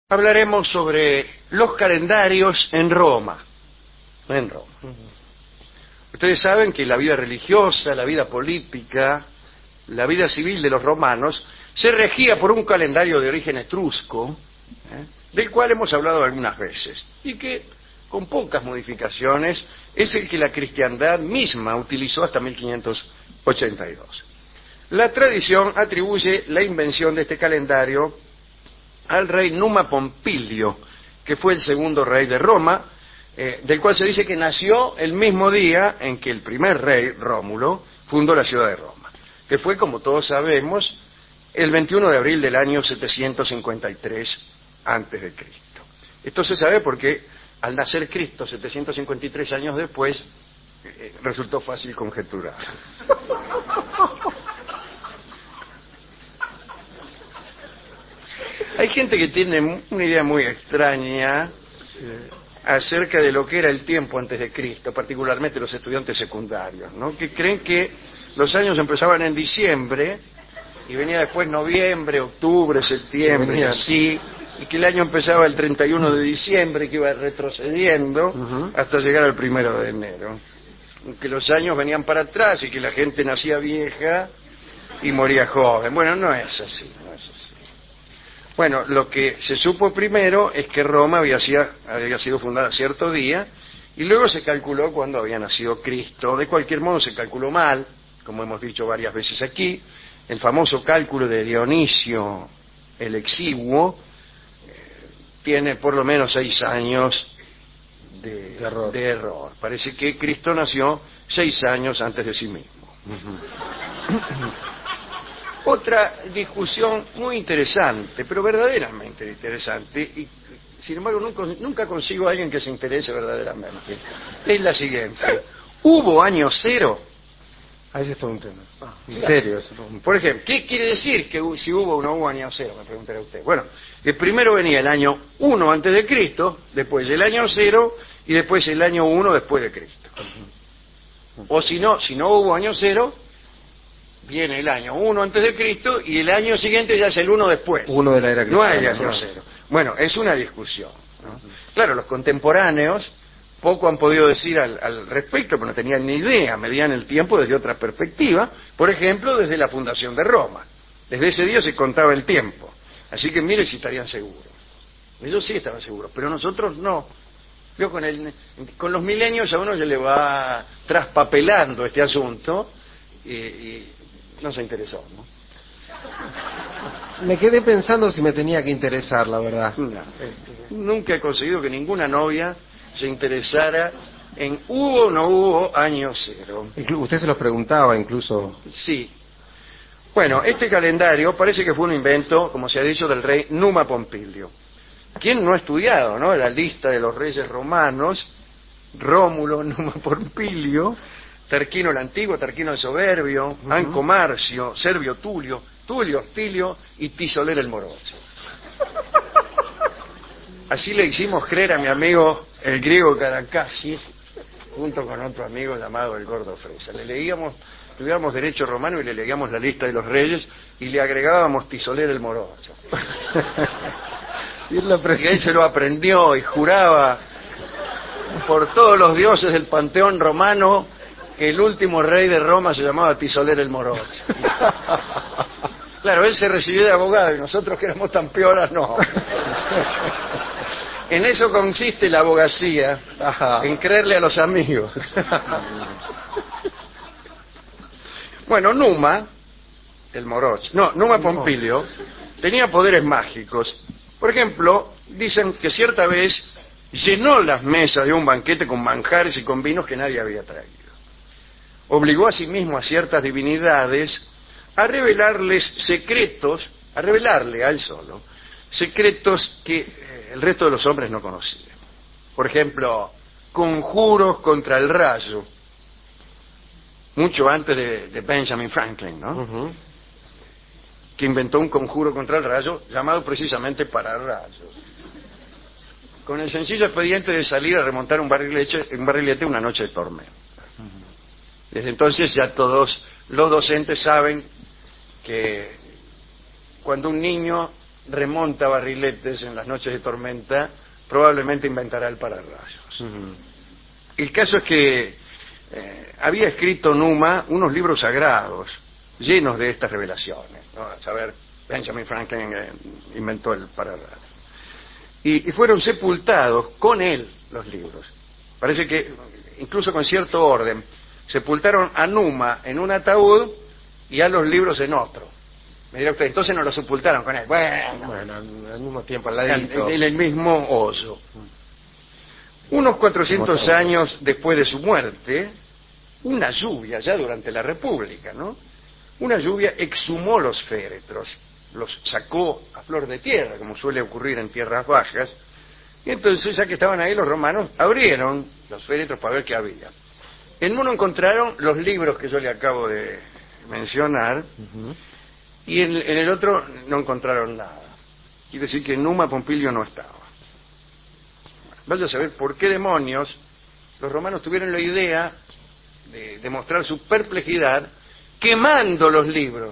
hablaremos sobre los calendarios en Roma. En Roma. Ustedes saben que la vida religiosa, la vida política, la vida civil de los romanos se regía por un calendario de origen etrusco, del cual hemos hablado algunas veces, y que, con pocas modificaciones, es el que la cristiandad misma utilizó hasta 1582. La tradición atribuye la invención de este calendario al rey Numa Pompilio, que fue el segundo rey de Roma, del cual se dice que nació el mismo día en que el primer rey, Rómulo, fundó la ciudad de Roma, que fue, como todos sabemos, el 21 de abril del año 753 antes de Cristo. Esto se sabe porque al nacer Cristo 753 años después resultó fácil conjeturar. Hay gente que tiene una idea muy extraña acerca de lo que era el tiempo antes de Cristo, particularmente los estudiantes secundarios, ¿no? Que creen que los años empezaban en diciembre y venía después noviembre, octubre, septiembre, así, y que el año empezaba el 31 de diciembre y que iba retrocediendo hasta llegar al 1 de enero. Que los años venían para atrás y que la gente nacía vieja y moría joven. Bueno, no es así, no es así. Bueno, lo que se supo primero es que Roma había sido fundada cierto día y luego se calculó cuando había nacido Cristo. De cualquier modo se calculó mal, como hemos dicho varias veces aquí. El famoso cálculo de Dionisio el Exiguo tiene por lo menos 6 años de error. Parece que Cristo nació 6 años antes de sí mismo. Otra discusión muy interesante, pero verdaderamente interesante, y sin embargo nunca consigo a alguien que se interese verdaderamente, es la siguiente. ¿Hubo año cero? Ahí se está un tema. ¿En serio? Por ejemplo, ¿qué quiere decir que si hubo o no hubo año cero? Me preguntará usted. Bueno, que primero venía el año 1 antes de Cristo, después el año 0 y después el año 1 después de Cristo. O si no hubo año 0, viene el año 1 antes de Cristo y el año siguiente ya es el 1 después. 1 de la era cristiana. No hay año 0. Bueno, es una discusión, ¿no? Claro, los contemporáneos poco han podido decir al respecto, pero no tenían ni idea, medían el tiempo desde otra perspectiva, por ejemplo, desde la fundación de Roma. Desde ese día se contaba el tiempo. Así que mire si estarían seguros. Ellos sí estaban seguros, pero nosotros no. Yo con los milenios a uno se le va traspapelando este asunto y no se interesó, ¿no? Me quedé pensando si me tenía que interesar, la verdad. No, nunca he conseguido que ninguna novia se interesara en hubo o no hubo año 0. Usted se los preguntaba incluso. Sí. Bueno, este calendario parece que fue un invento, como se ha dicho, del rey Numa Pompilio. ¿Quién no ha estudiado, no, la lista de los reyes romanos? Rómulo, Numa Pompilio, Tarquino el Antiguo, Tarquino el Soberbio, Anco Marcio, Servio Tulio, Tulio Hostilio y Tisolero el Morocho. Así le hicimos creer a mi amigo el griego Caracasis, junto con otro amigo llamado el Gordo Fresa. Estudiábamos Derecho Romano y le leíamos la lista de los reyes y le agregábamos Tisolero el Morocho. Y él se lo aprendió y juraba por todos los dioses del panteón romano que el último rey de Roma se llamaba Tisolero el Morocho. Claro, él se recibió de abogado y nosotros que éramos tan piolas, no. En eso consiste la abogacía, en creerle a los amigos. Bueno, Numa Pompilio tenía poderes mágicos. Por ejemplo, dicen que cierta vez llenó las mesas de un banquete con manjares y con vinos que nadie había traído. Obligó a sí mismo a ciertas divinidades a revelarle a él solo, secretos que el resto de los hombres no conocían. Por ejemplo, conjuros contra el rayo, mucho antes de Benjamin Franklin, ¿no? Que inventó un conjuro contra el rayo llamado precisamente pararrayos, con el sencillo expediente de salir a remontar un barrilete una noche de tormenta. Desde entonces ya todos los docentes saben que cuando un niño remonta barriletes en las noches de tormenta, probablemente inventará el pararrayos. El caso es que había escrito Numa unos libros sagrados llenos de estas revelaciones, ¿no? A saber, Benjamin Franklin inventó el pararrayos. Y fueron sepultados con él los libros. Parece que, incluso con cierto orden, sepultaron a Numa en un ataúd y a los libros en otro. Me dirá usted, entonces no lo sepultaron con él. Bueno, al mismo tiempo, al ladito. en el mismo hoyo. Unos 400 años después de su muerte, una lluvia, ya durante la República, ¿no? Una lluvia exhumó los féretros, los sacó a flor de tierra, como suele ocurrir en tierras bajas, y entonces, ya que estaban ahí, los romanos abrieron los féretros para ver qué había. En uno encontraron los libros que yo le acabo de mencionar, y en el otro no encontraron nada. Quiere decir que Numa Pompilio no estaba. Vaya a saber por qué demonios los romanos tuvieron la idea de demostrar su perplejidad quemando los libros.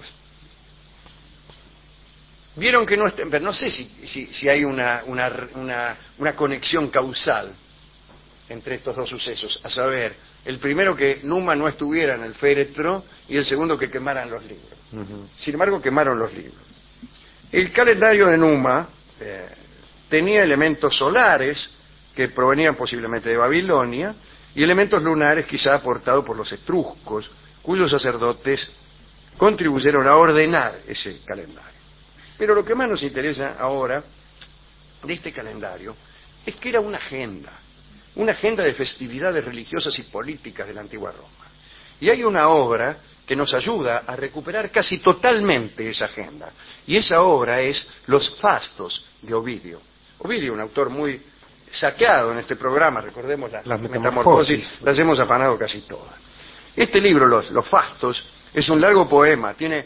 Vieron que no, pero no sé si hay una conexión causal entre estos dos sucesos, a saber, el primero que Numa no estuviera en el féretro y el segundo que quemaran los libros. Sin embargo, quemaron los libros. El calendario de Numa tenía elementos solares que provenían posiblemente de Babilonia y elementos lunares quizá aportados por los etruscos, cuyos sacerdotes contribuyeron a ordenar ese calendario. Pero lo que más nos interesa ahora de este calendario es que era una agenda de festividades religiosas y políticas de la antigua Roma. Y hay una obra que nos ayuda a recuperar casi totalmente esa agenda. Y esa obra es Los Fastos de Ovidio. Ovidio, un autor muy saqueado en este programa, recordemos las Metamorfosis, las hemos afanado casi todas. Este libro, Los Fastos, es un largo poema, tiene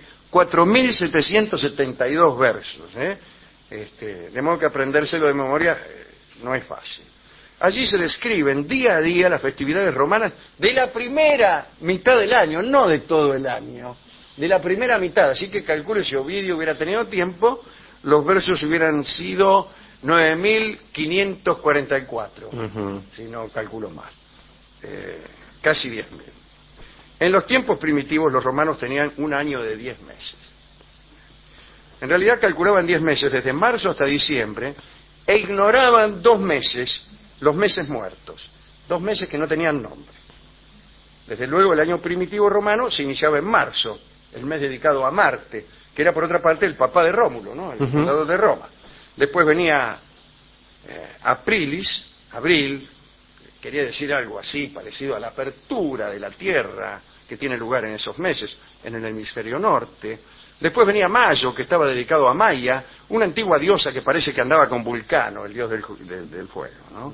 4.772 versos, de modo que aprendérselo de memoria no es fácil. Allí se describen día a día las festividades romanas de la primera mitad del año, no de todo el año, de la primera mitad. Así que calcule, si Ovidio hubiera tenido tiempo, los versos hubieran sido 9.544, si no calculo mal, casi 10.000. En los tiempos primitivos los romanos tenían un año de 10 meses. En realidad calculaban 10 meses desde marzo hasta diciembre e ignoraban 2 meses, los meses muertos, 2 meses que no tenían nombre. Desde luego el año primitivo romano se iniciaba en marzo, el mes dedicado a Marte, que era por otra parte el papá de Rómulo, ¿no? El fundador de Roma. Después venía Aprilis, abril, quería decir algo así, parecido a la apertura de la Tierra, que tiene lugar en esos meses, en el hemisferio norte. Después venía Mayo, que estaba dedicado a Maya, una antigua diosa que parece que andaba con Vulcano, el dios del fuego, ¿no?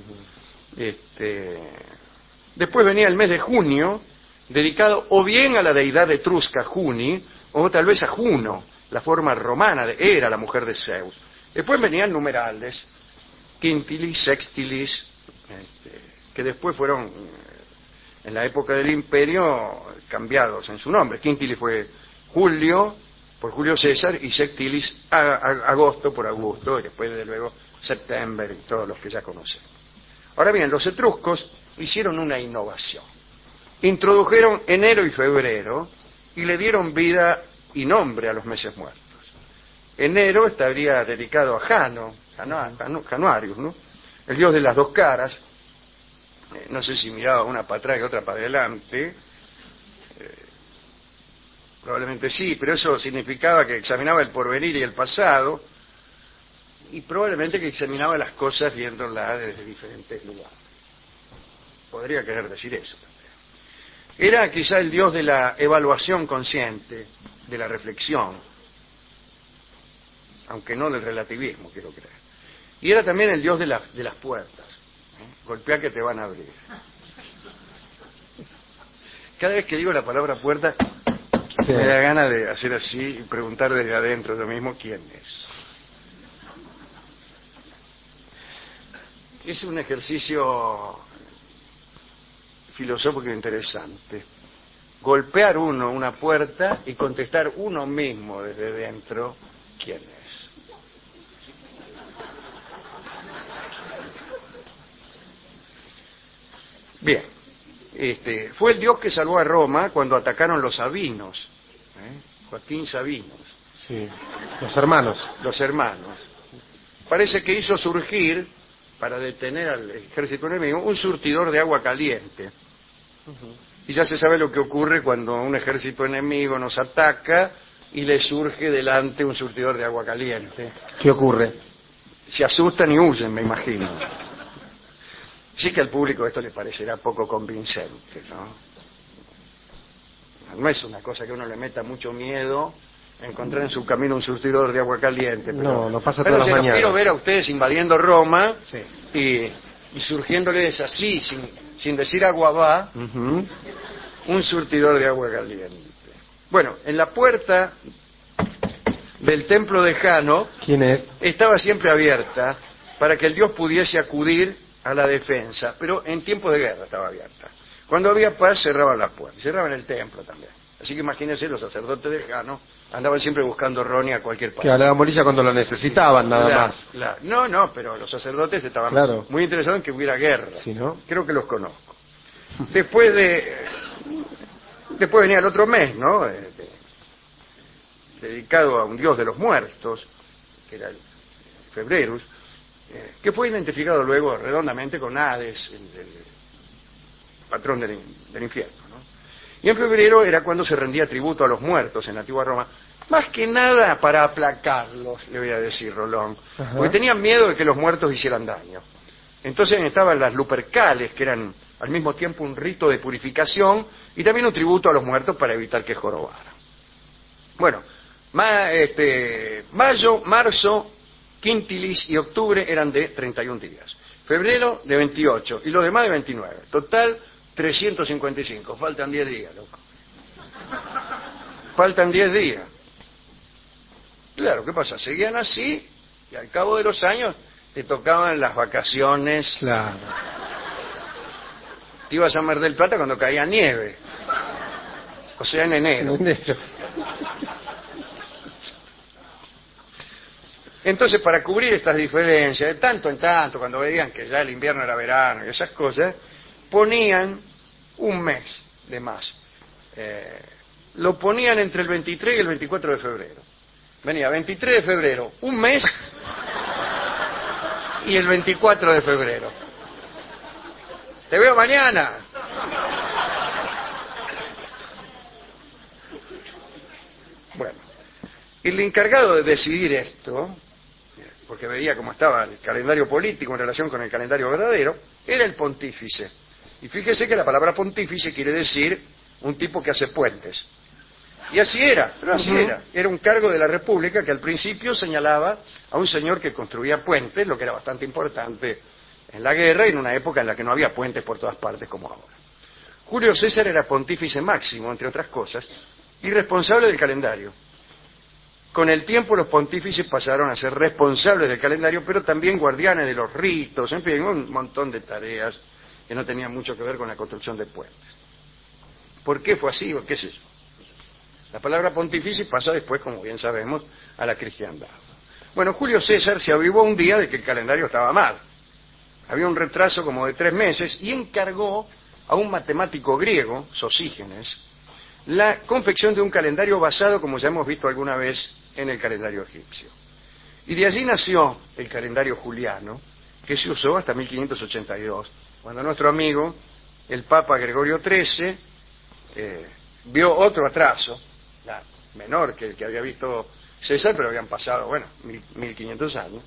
Después venía el mes de junio, dedicado o bien a la deidad etrusca Juni, o tal vez a Juno, la forma romana de Hera, la mujer de Zeus. Después venían numerales, quintilis, sextilis, que después fueron, en la época del Imperio, cambiados en su nombre. Quintilis fue Julio, por Julio César, y sextilis agosto por Augusto, y después, desde luego, septiembre y todos los que ya conocemos. Ahora bien, los etruscos hicieron una innovación. Introdujeron enero y febrero y le dieron vida y nombre a los meses muertos. Enero estaría dedicado a Januarius, ¿no? El dios de las dos caras. No sé si miraba una para atrás y otra para adelante. Probablemente sí, pero eso significaba que examinaba el porvenir y el pasado, y probablemente que examinaba las cosas viéndolas desde diferentes lugares. Podría querer decir eso también. Era quizá el dios de la evaluación consciente, de la reflexión, aunque no del relativismo, quiero creer. Y era también el dios de las puertas. Golpea que te van a abrir. Cada vez que digo la palabra puerta, sí, me da ganas de hacer así y preguntar desde adentro yo mismo quién es. Es un ejercicio filosófico interesante. Golpear uno una puerta y contestar uno mismo desde dentro quién es. Bien, fue el dios que salvó a Roma cuando atacaron los Sabinos, Joaquín Sabinos. Sí, los hermanos. Los hermanos. Parece que hizo surgir, para detener al ejército enemigo, un surtidor de agua caliente. Y ya se sabe lo que ocurre cuando un ejército enemigo nos ataca y le surge delante un surtidor de agua caliente. ¿Qué ocurre? Se asustan y huyen, me imagino. Sí que al público esto le parecerá poco convincente, ¿no? No es una cosa que uno le meta mucho miedo encontrar en su camino un surtidor de agua caliente. Pero, no pasa todas las mañanas. Pero quiero ver a ustedes invadiendo Roma, sí, y surgiéndoles así, sin decir agua va, un surtidor de agua caliente. Bueno, en la puerta del templo de Jano, ¿quién es? Estaba siempre abierta para que el dios pudiese acudir a la defensa, pero en tiempos de guerra estaba abierta. Cuando había paz cerraban las puertas, cerraban el templo también. Así que imagínense, los sacerdotes de Jano andaban siempre buscando Ronnie a cualquier parte. Que a la morilla cuando lo necesitaban, nada más. No, pero los sacerdotes estaban muy interesados en que hubiera guerra. ¿Sí, no? Creo que los conozco. Después venía el otro mes, ¿no? Dedicado a un dios de los muertos, que era el Febrerus, que fue identificado luego redondamente con Hades, el patrón del infierno, ¿no? Y en febrero era cuando se rendía tributo a los muertos en la antigua Roma, más que nada para aplacarlos, le voy a decir, Rolón, porque tenían miedo de que los muertos hicieran daño. Entonces estaban las Lupercales, que eran al mismo tiempo un rito de purificación y también un tributo a los muertos para evitar que jorobaran. Bueno, mayo, marzo, quintilis y octubre eran de 31 días. Febrero de 28 y los demás de 29. Total 355. Faltan 10 días, loco. Faltan 10 días. Claro, ¿qué pasa? Seguían así y al cabo de los años te tocaban las vacaciones. Claro. Te ibas a Mar del Plata cuando caía nieve. O sea, en enero. Entonces, para cubrir estas diferencias, de tanto en tanto, cuando veían que ya el invierno era verano y esas cosas, ponían un mes de más. Lo ponían entre el 23 y el 24 de febrero. Venía 23 de febrero, un mes, y el 24 de febrero. Te veo mañana. Bueno, el encargado de decidir esto, porque veía cómo estaba el calendario político en relación con el calendario verdadero, era el pontífice. Y fíjese que la palabra pontífice quiere decir un tipo que hace puentes. Y así era, pero así era. Era un cargo de la República que al principio señalaba a un señor que construía puentes, lo que era bastante importante en la guerra y en una época en la que no había puentes por todas partes como ahora. Julio César era pontífice máximo, entre otras cosas, y responsable del calendario. Con el tiempo los pontífices pasaron a ser responsables del calendario, pero también guardianes de los ritos, en fin, un montón de tareas que no tenían mucho que ver con la construcción de puentes. ¿Por qué fue así o qué es eso? La palabra pontífice pasó después, como bien sabemos, a la cristiandad. Bueno, Julio César se avivó un día de que el calendario estaba mal. Había un retraso como de 3 meses y encargó a un matemático griego, Sosígenes, la confección de un calendario basado, como ya hemos visto alguna vez, en el calendario egipcio. Y de allí nació el calendario juliano, que se usó hasta 1582, cuando nuestro amigo, el Papa Gregorio XIII, vio otro atraso, menor que el que había visto César, pero habían pasado, 1500 años,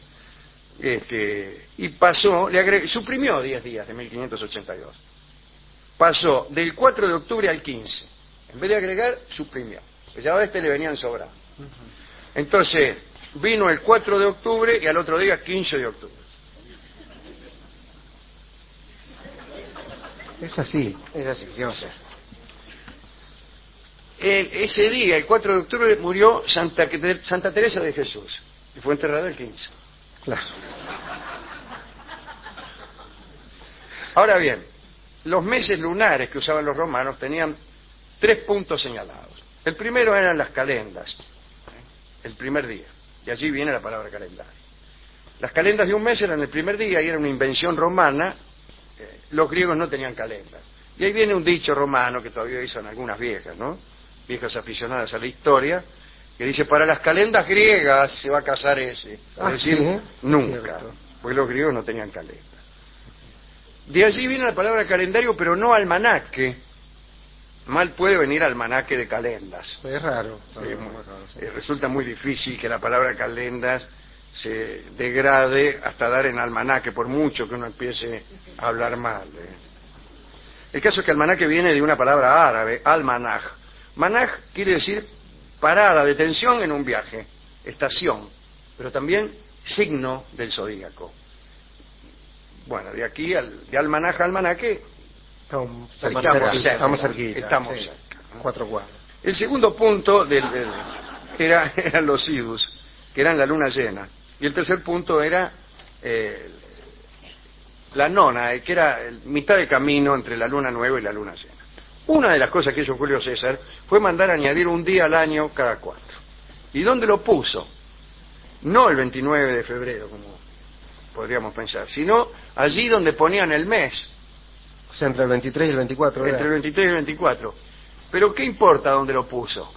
y pasó, suprimió 10 días de 1582. Pasó del 4 de octubre al 15. En vez de agregar, suprimió. Pues ya a le venían sobrando. Entonces, vino el 4 de octubre y al otro día 15 de octubre. Es así, ¿qué va a ser? Ese día, el 4 de octubre, murió Santa Teresa de Jesús y fue enterrada el 15. Claro. Ahora bien, los meses lunares que usaban los romanos tenían 3 puntos señalados. El primero eran las calendas, el primer día, y allí viene la palabra calendario. Las calendas de un mes eran el primer día y era una invención romana los griegos no tenían calendas. Y ahí viene un dicho romano que todavía dicen algunas viejas, ¿no? Viejas aficionadas a la historia, que dice, para las calendas griegas se va a casar ese. Es decir, ¿sí? nunca, Cierto. porque los griegos no tenían calendas. De allí viene la palabra calendario, pero no almanaque. Mal puede venir almanaque de calendas. Es raro. Sí, resulta muy difícil que la palabra calendas se degrade hasta dar en almanaque, por mucho que uno empiece a hablar mal. El caso es que almanaque viene de una palabra árabe, almanaj. Manaj quiere decir parada, detención en un viaje, estación, pero también signo del zodíaco. Bueno, de aquí, de almanaj a almanaque, Estamos cerquita. Estamos Sí. cerca, ¿no? 4 cuadras. El segundo punto eran los idus, que eran la luna llena. Y el tercer punto era la nona, que era mitad de camino entre la luna nueva y la luna llena. Una de las cosas que hizo Julio César fue mandar añadir un día al año cada 4. ¿Y dónde lo puso? No el 29 de febrero, como podríamos pensar, sino allí donde ponían el mes. O sea, entre el 23 y el 24. Entre el 23 y el 24. Pero ¿qué importa dónde lo puso?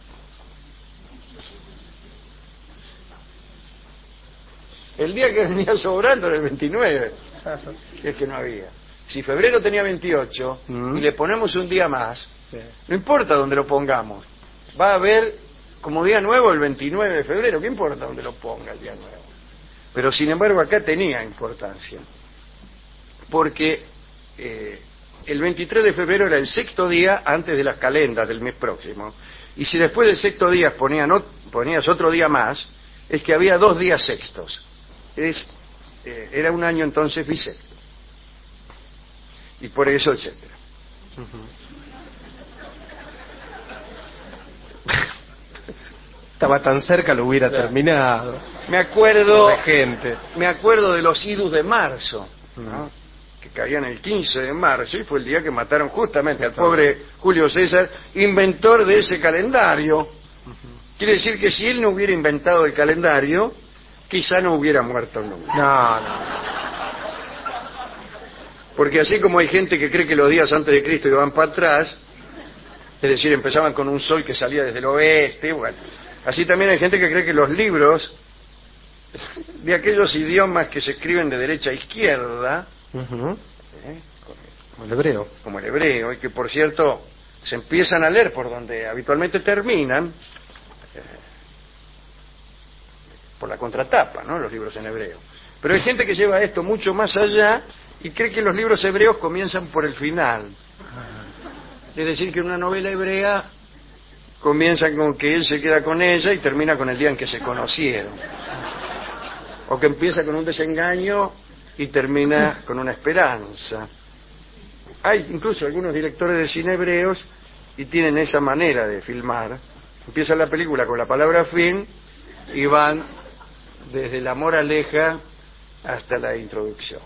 El día que venía sobrando era el 29. Es que no había. Si febrero tenía 28 y le ponemos un día más, Sí. no importa dónde lo pongamos. Va a haber como día nuevo el 29 de febrero. ¿Qué importa dónde lo ponga el día nuevo? Pero sin embargo acá tenía importancia. Porque el 23 de febrero era el sexto día antes de las calendas del mes próximo. Y si después del sexto día ponías otro día más, es que había 2 días sextos. Era un año entonces bisexto. Y por eso, etcétera. Estaba tan cerca, lo hubiera terminado. Me acuerdo Gente. de los idus de marzo, ¿no? Que caían el 15 de marzo, y fue el día que mataron justamente al pobre Julio César, inventor de ese calendario. Quiere decir que si él no hubiera inventado el calendario, quizá no hubiera muerto nunca. No. Porque así como hay gente que cree que los días antes de Cristo iban para atrás, es decir, empezaban con un sol que salía desde el oeste, bueno, así también hay gente que cree que los libros de aquellos idiomas que se escriben de derecha a izquierda, Como el hebreo. como el hebreo, y que por cierto se empiezan a leer por donde habitualmente terminan, por la contratapa, ¿no? Los libros en hebreo. Pero hay gente que lleva esto mucho más allá y cree que los libros hebreos comienzan por el final. Es decir, que una novela hebrea comienza con que él se queda con ella y termina con el día en que se conocieron. O que empieza con un desengaño y termina con una esperanza. Hay incluso algunos directores de cine hebreos y tienen esa manera de filmar. Empieza la película con la palabra fin y van desde la moraleja hasta la introducción.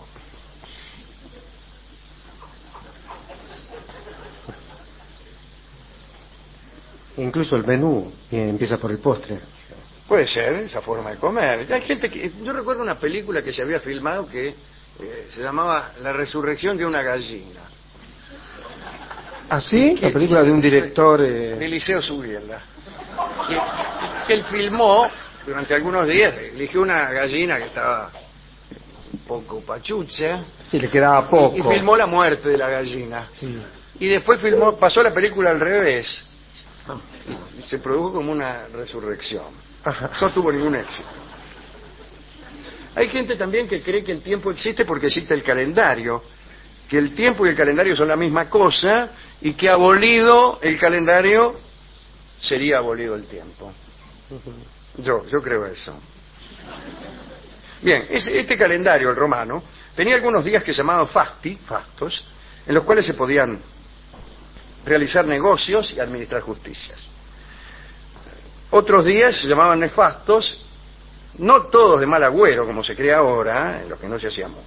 Incluso el menú empieza por el postre. Puede ser esa forma de comer. Hay gente que, yo recuerdo una película que se había filmado que se llamaba La resurrección de una gallina. ¿Ah, sí? La película de un director... De Eliseo Subiela. Que él filmó durante algunos días, eligió una gallina que estaba un poco pachucha. Sí, le quedaba poco. Y filmó la muerte de la gallina. Sí. Y después pasó la película al revés. Y se produjo como una resurrección. No tuvo ningún éxito. Hay gente también que cree que el tiempo existe porque existe el calendario, que el tiempo y el calendario son la misma cosa y que abolido el calendario sería abolido el tiempo. Yo creo eso. Bien, este calendario, el romano, tenía algunos días que se llamaban fastos, en los cuales se podían realizar negocios y administrar justicias. Otros días se llamaban nefastos, no todos de mal agüero, como se cree ahora, en los que no se hacía mucho.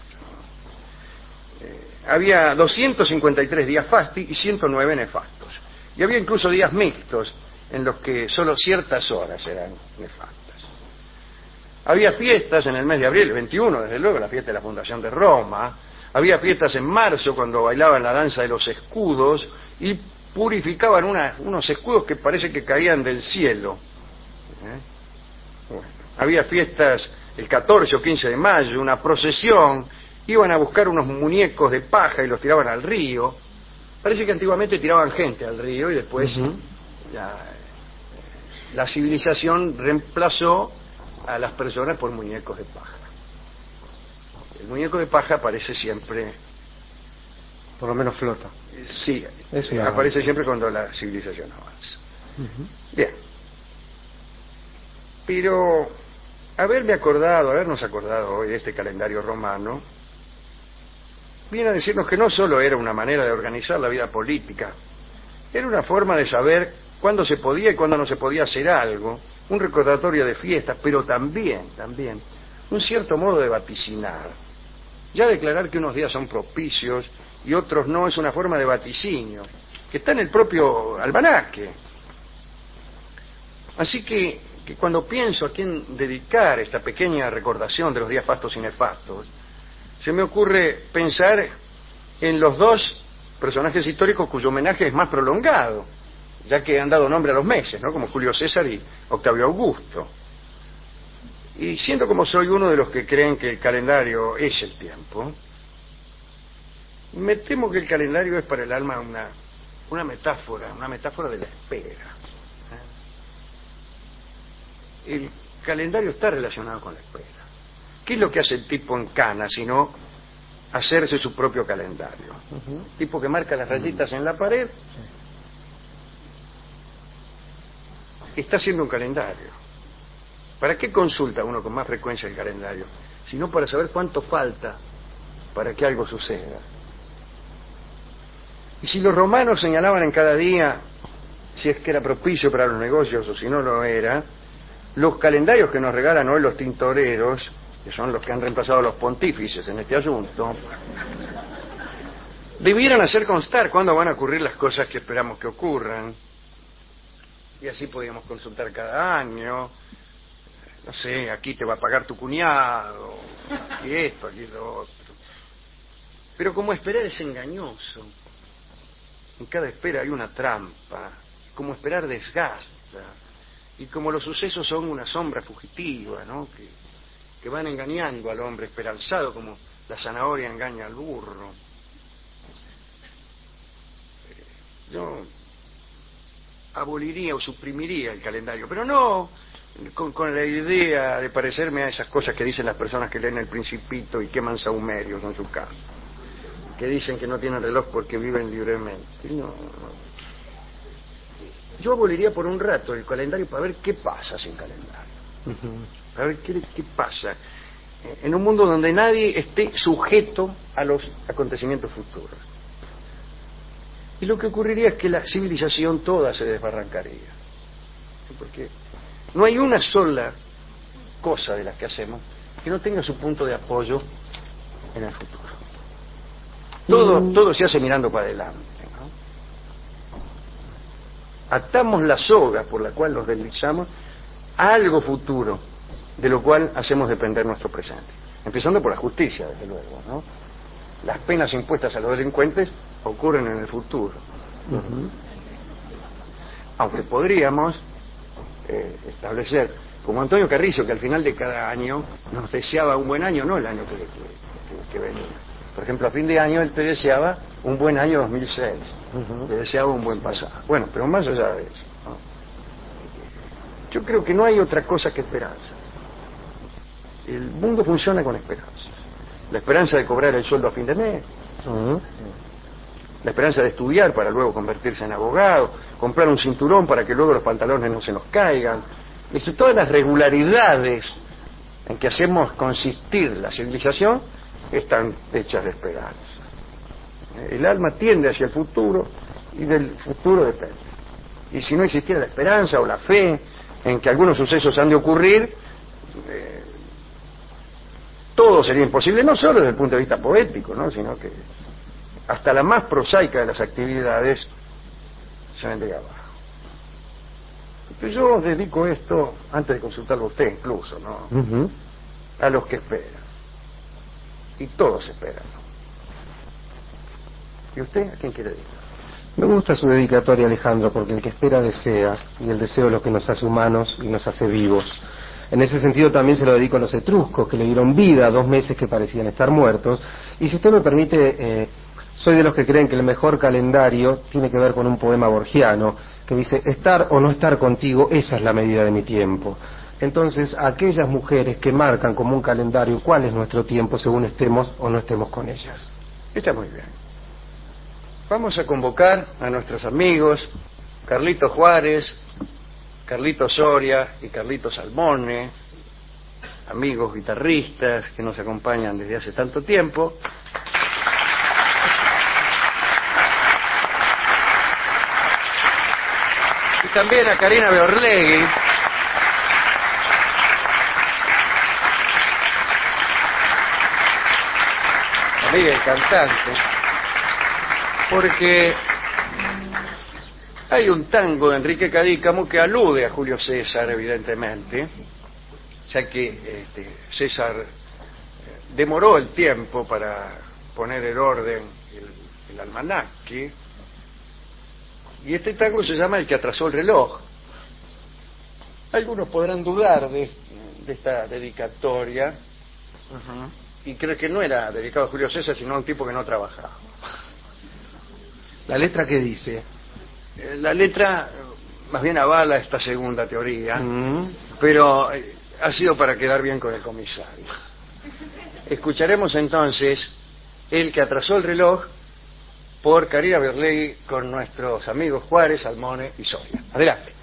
Había 253 días fasti y 109 nefastos. Y había incluso días mixtos, en los que solo ciertas horas eran nefastas. Había fiestas en el mes de abril, el 21, desde luego, la fiesta de la fundación de Roma. Había fiestas en marzo cuando bailaban la danza de los escudos y purificaban unos escudos que parece que caían del cielo. Bueno, había fiestas el 14 o 15 de mayo, una procesión, iban a buscar unos muñecos de paja y los tiraban al río. Parece que antiguamente tiraban gente al río y después la civilización reemplazó a las personas por muñecos de paja. El muñeco de paja aparece siempre, por lo menos flota. Sí, aparece siempre cuando la civilización avanza. Bien. Pero habernos acordado hoy de este calendario romano, viene a decirnos que no solo era una manera de organizar la vida política, era una forma de saber cuándo se podía y cuándo no se podía hacer algo, un recordatorio de fiestas, pero también un cierto modo de vaticinar. Ya declarar que unos días son propicios y otros no es una forma de vaticinio, que está en el propio almanaque. Así que cuando pienso a quién dedicar esta pequeña recordación de los días fastos y nefastos, se me ocurre pensar en los dos personajes históricos cuyo homenaje es más prolongado, ya que han dado nombre a los meses, ¿no? Como Julio César y Octavio Augusto. Y siendo como soy uno de los que creen que el calendario es el tiempo, me temo que el calendario es para el alma una metáfora de la espera. El calendario está relacionado con la espera. ¿Qué es lo que hace el tipo en Cana sino hacerse su propio calendario? El tipo que marca las rayitas en la pared está haciendo un calendario. ¿Para qué consulta uno con más frecuencia el calendario? Sino para saber cuánto falta para que algo suceda. Y si los romanos señalaban en cada día si es que era propicio para los negocios o si no lo era, los calendarios que nos regalan hoy los tintoreros, que son los que han reemplazado a los pontífices en este asunto, debieran hacer constar cuándo van a ocurrir las cosas que esperamos que ocurran. Y así podíamos consultar cada año. No sé, aquí te va a pagar tu cuñado, aquí esto, aquí lo otro. Pero como esperar es engañoso, en cada espera hay una trampa, como esperar desgasta, y como los sucesos son una sombra fugitiva, ¿no? que van engañando al hombre esperanzado, como la zanahoria engaña al burro. Yo aboliría o suprimiría el calendario, pero no con la idea de parecerme a esas cosas que dicen las personas que leen El Principito y queman sahumerios en su casa, que dicen que no tienen reloj porque viven libremente. No. Yo aboliría por un rato el calendario para ver qué pasa sin calendario. Para ver qué pasa en un mundo donde nadie esté sujeto a los acontecimientos futuros. Y lo que ocurriría es que la civilización toda se desbarrancaría. Porque no hay una sola cosa de las que hacemos que no tenga su punto de apoyo en el futuro. Todo se hace mirando para adelante, ¿no? Atamos la soga por la cual nos deslizamos a algo futuro, de lo cual hacemos depender nuestro presente. Empezando por la justicia, desde luego, ¿no? Las penas impuestas a los delincuentes ocurren en el futuro. Aunque podríamos establecer, como Antonio Carrizo, que al final de cada año nos deseaba un buen año, no el año que venía. Por ejemplo, a fin de año él te deseaba un buen año 2006, te deseaba un buen pasado. Bueno, pero más allá de eso, ¿no? Yo creo que no hay otra cosa que esperanza. El mundo funciona con esperanza. La esperanza de cobrar el sueldo a fin de mes, la esperanza de estudiar para luego convertirse en abogado, comprar un cinturón para que luego los pantalones no se nos caigan. Todas las regularidades en que hacemos consistir la civilización están hechas de esperanza. El alma tiende hacia el futuro y del futuro depende. Y si no existiera la esperanza o la fe en que algunos sucesos han de ocurrir, todo sería imposible, no solo desde el punto de vista poético, ¿no? Sino que hasta la más prosaica de las actividades se vendría abajo. Yo dedico esto, antes de consultarlo a usted incluso, ¿no? A los que esperan. Y todos esperan. ¿Y usted a quién quiere dedicar? Me gusta su dedicatoria, Alejandro, porque el que espera desea, y el deseo es lo que nos hace humanos y nos hace vivos. En ese sentido también se lo dedico a los etruscos, que le dieron vida a 2 meses que parecían estar muertos. Y si usted me permite, soy de los que creen que el mejor calendario tiene que ver con un poema borgiano, que dice, estar o no estar contigo, esa es la medida de mi tiempo. Entonces, aquellas mujeres que marcan como un calendario cuál es nuestro tiempo según estemos o no estemos con ellas. Está muy bien. Vamos a convocar a nuestros amigos Carlito Juárez, Carlito Soria y Carlito Salmone, amigos guitarristas que nos acompañan desde hace tanto tiempo. Y también a Karina Beorlegui, amiga y cantante, porque hay un tango de Enrique Cadícamo que alude a Julio César, evidentemente, ya que César demoró el tiempo para poner en orden el almanaque, y este tango se llama El que atrasó el reloj. Algunos podrán dudar de esta dedicatoria, y creo que no era dedicado a Julio César, sino a un tipo que no trabajaba. ¿La letra qué dice? La letra más bien avala esta segunda teoría, pero ha sido para quedar bien con el comisario. Escucharemos entonces El que atrasó el reloj por Karina Beorlegui con nuestros amigos Juárez, Salmone y Soria. Adelante.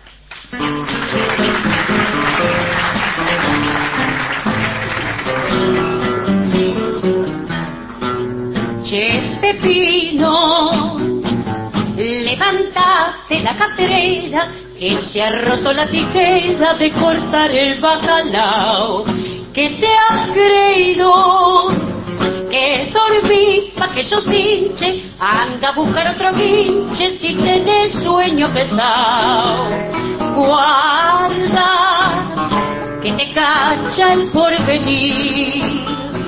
Che Pepino, levántate la catrera, que se ha roto la tijera de cortar el bacalao. Que te has creído que dormís pa' que yo pinche, anda a buscar otro guinche si tenés sueño pesado. Guarda que te cacha el porvenir,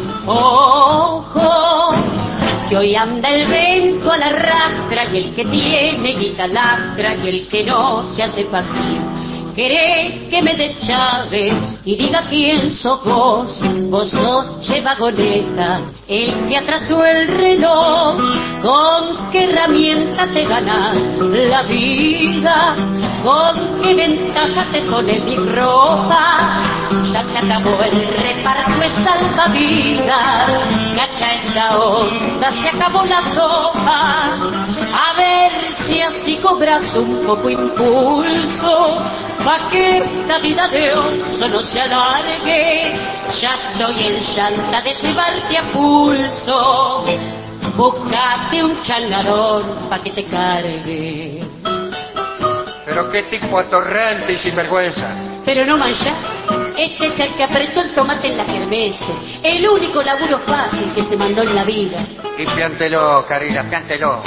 ojo que hoy anda el vento a la rastra, y el que tiene guita lastra, y el que no se hace fácil. Querés que me dé llave y diga quién sos vos. Vos sos Che Vagoneta, el que atrasó el reloj. ¿Con qué herramienta te ganás la vida? ¿Con qué ventaja te pone mi ropa? Ya se acabó el reparto de salvavidas, cacha esta onda, se acabó la sopa. A ver si así cobras un poco impulso, pa' que esta vida de oso no se alargue. Ya estoy en llanta de llevarte a pulso, búscate un changador pa' que te cargue. Pero qué tipo atorrante y sinvergüenza. Pero no mancha, este es el que apretó el tomate en la kermesse, el único laburo fácil que se mandó en la vida. Y piántelo, Karina, piántelo.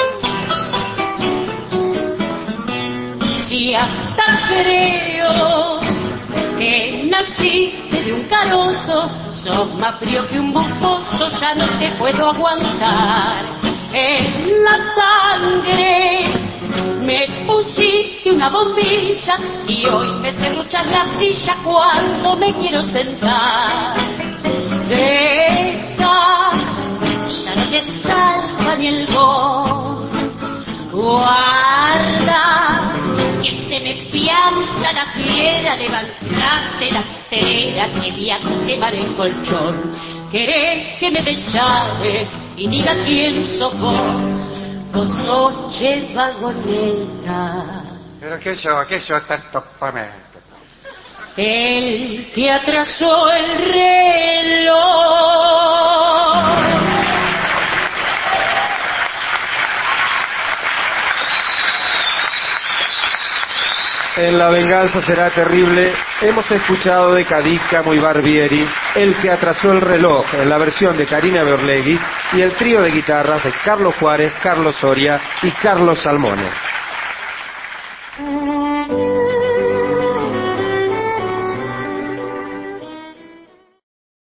Si hasta creo que naciste de un carozo, sos más frío que un bufoso, ya no te puedo aguantar. En la sangre me pusiste una bombilla y hoy me serruchas la silla cuando me quiero sentar. Esta ya no te salva ni el gol. Guarda que se me pianta la fiera, levantate la tela que voy a quemar el colchón. Querés que me dé llave y diga quién sos vos. Vos sos Che Vagoneta. Pero qué sos tanto pamento. El que atrasó el reloj. En La venganza será terrible hemos escuchado de Cadícamo y Barbieri El que atrasó el reloj, en la versión de Karina Beorlegui, y el trío de guitarras de Carlos Juárez, Carlos Soria y Carlos Salmone.